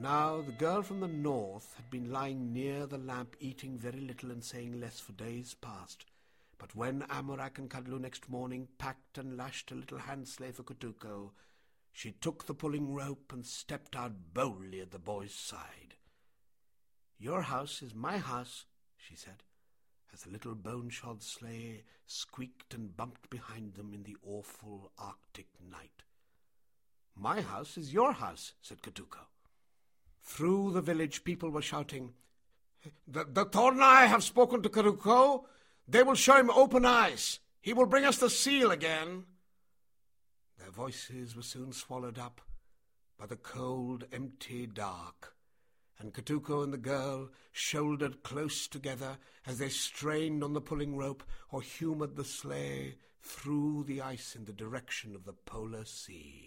Now the girl from the north had been lying near the lamp, eating very little and saying less for days past. But when Amorak and Kadlu next morning packed and lashed a little hand-sleigh for Kutuko, she took the pulling rope and stepped out boldly at the boy's side. "Your house is my house," she said, as the little bone-shod sleigh squeaked and bumped behind them in the awful Arctic night. "My house is your house," said Kutuko. Through the village people were shouting, The Tornai have spoken to Kutuko. They will show him open eyes. He will bring us the seal again." Their voices were soon swallowed up by the cold, empty dark, and Kutuko and the girl shouldered close together as they strained on the pulling rope or humoured the sleigh through the ice in the direction of the polar sea.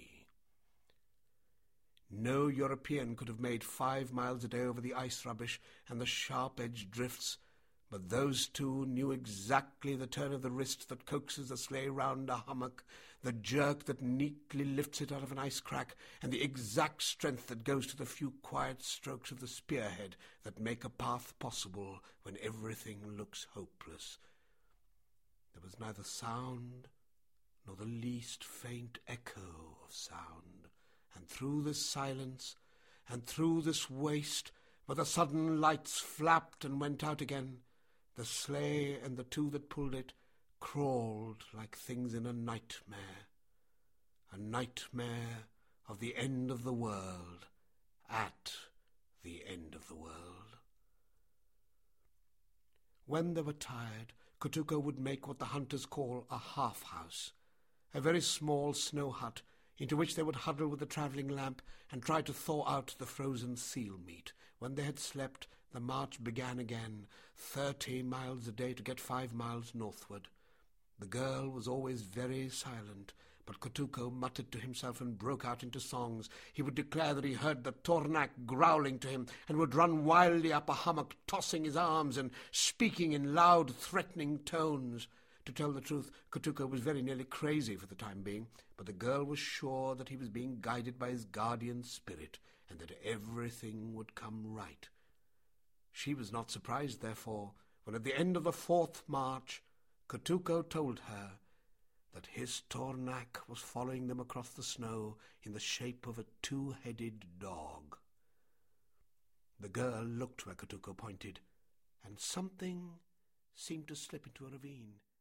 No European could have made 5 miles a day over the ice rubbish and the sharp-edged drifts, but those two knew exactly the turn of the wrist that coaxes the sleigh round a hummock, the jerk that neatly lifts it out of an ice crack, and the exact strength that goes to the few quiet strokes of the spearhead that make a path possible when everything looks hopeless. There was neither sound nor the least faint echo of sound, and through this silence and through this waste, where the sudden lights flapped and went out again, the sleigh and the two that pulled it crawled like things in a nightmare of the end of the world, at the end of the world. When they were tired, Kutuko would make what the hunters call a half-house, a very small snow hut into which they would huddle with the travelling lamp and try to thaw out the frozen seal meat. When they had slept, the march began again, 30 miles a day to get 5 miles northward. The girl was always very silent, but Kutuko muttered to himself and broke out into songs. He would declare that he heard the Tornak growling to him and would run wildly up a hummock, tossing his arms and speaking in loud, threatening tones. To tell the truth, Kutuko was very nearly crazy for the time being, but the girl was sure that he was being guided by his guardian spirit and that everything would come right. She was not surprised, therefore, when at the end of the 4th march, Kutuko told her that his Tornak was following them across the snow in the shape of a 2-headed dog. The girl looked where Kutuko pointed, and something seemed to slip into a ravine.